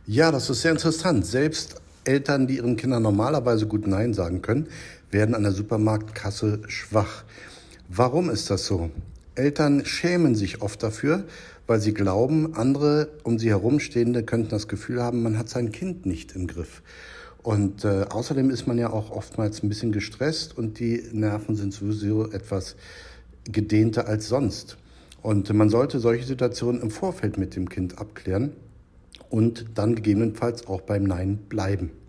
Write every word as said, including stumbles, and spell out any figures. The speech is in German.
Ja, das ist sehr interessant. Selbst Eltern, die ihren Kindern normalerweise gut Nein sagen können, werden an der Supermarktkasse schwach. Warum ist das so? Eltern schämen sich oft dafür, weil sie glauben, andere um sie herumstehende könnten das Gefühl haben, man hat sein Kind nicht im Griff. Und äh, außerdem ist man ja auch oftmals ein bisschen gestresst und die Nerven sind sowieso etwas gedehnter als sonst. Und man sollte solche Situationen im Vorfeld mit dem Kind abklären und dann gegebenenfalls auch beim Nein bleiben.